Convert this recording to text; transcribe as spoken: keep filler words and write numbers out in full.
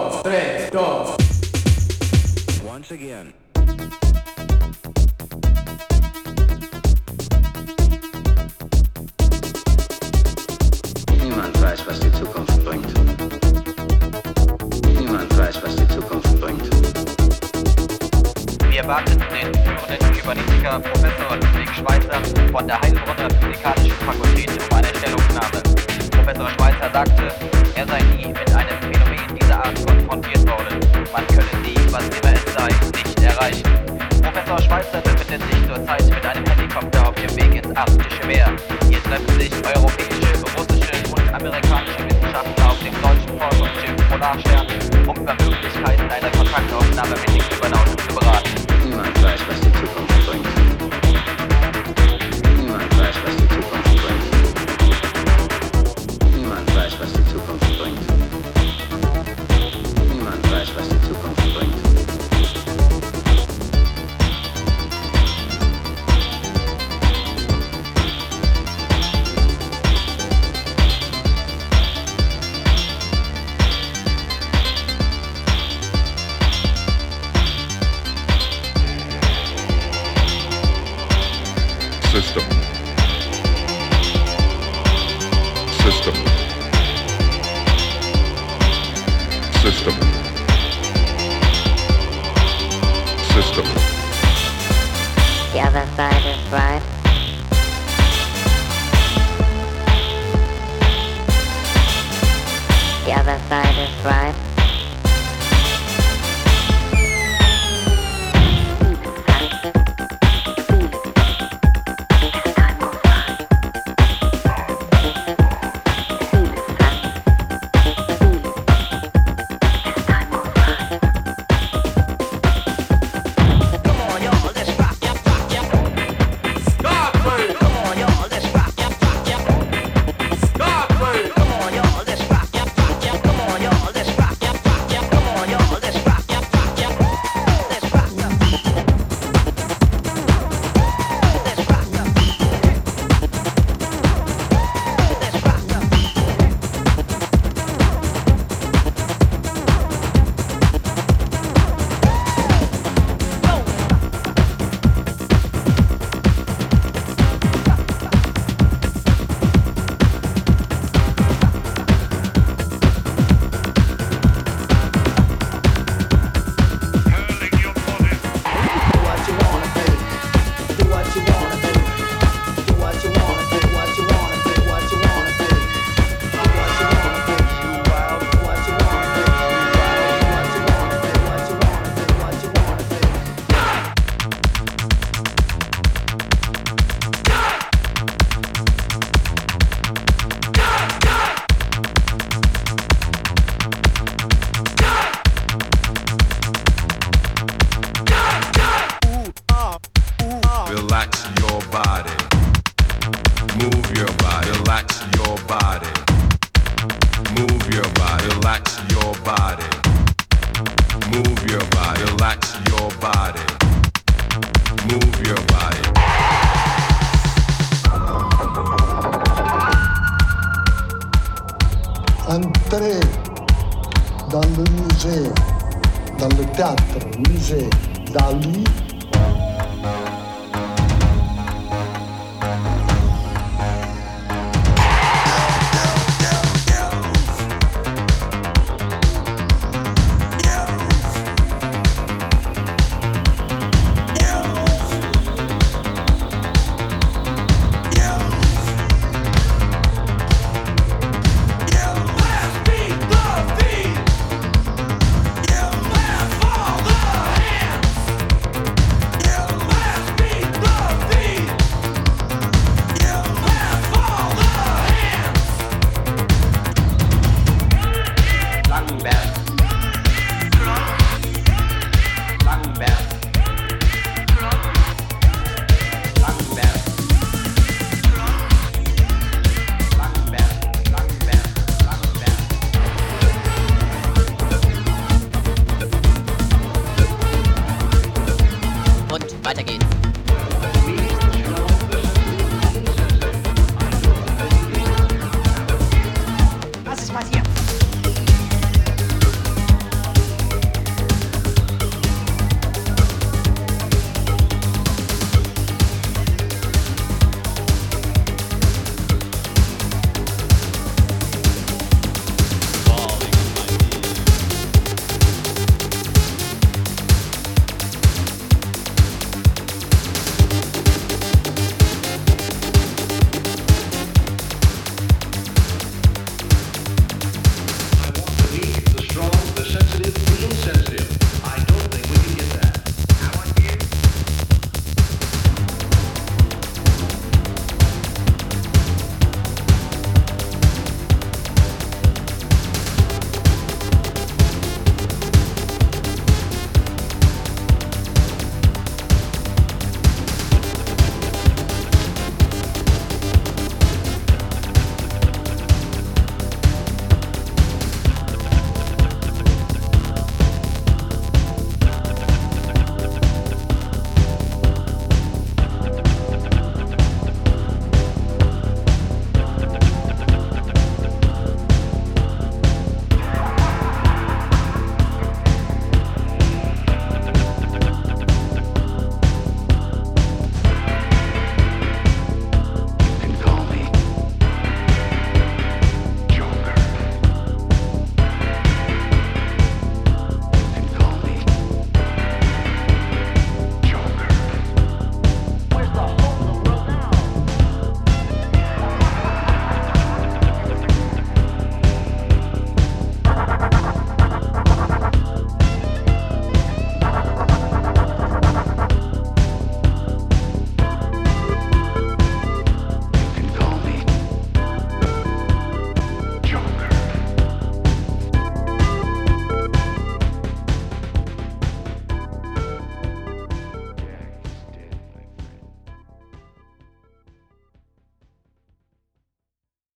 dos, tres, dos. Once again. Niemand weiß, was die Zukunft bringt. Niemand weiß, was die Zukunft bringt. Wir warteten den führenden Kybernetiker Professor Ludwig Schweitzer von der Heilbronner Physikalischen Fakultät um eine Stellungnahme. Professor Schweitzer sagte, er sei nie mit einem Phänomen dieser Art konfrontiert worden. Man könne die, was immer es sei, nicht erreichen. Professor Schweitzer befindet sich zurzeit mit einem Helikopter auf dem Weg ins arktische Meer. Hier treffen sich europäische, russische und amerikanische Wissenschaftler auf dem deutschen Forschungsschiff Polarstern, um über Möglichkeiten einer Kontaktaufnahme mit den Kybernauten zu beraten. Niemand weiß, was die Zukunft bringt. Niemand weiß, was die Zukunft bringt. Niemand weiß, was die Zukunft bringt. Niemand weiß, was die Zukunft bringt. System. System. System. System. The other side is right. The other side is right. Relax your body. Move your body. Relax your body. Move your body. Relax your body. Move your body. Relax your body. Move your body. Entrez dans le musée, dans le théâtre musée d'Ali.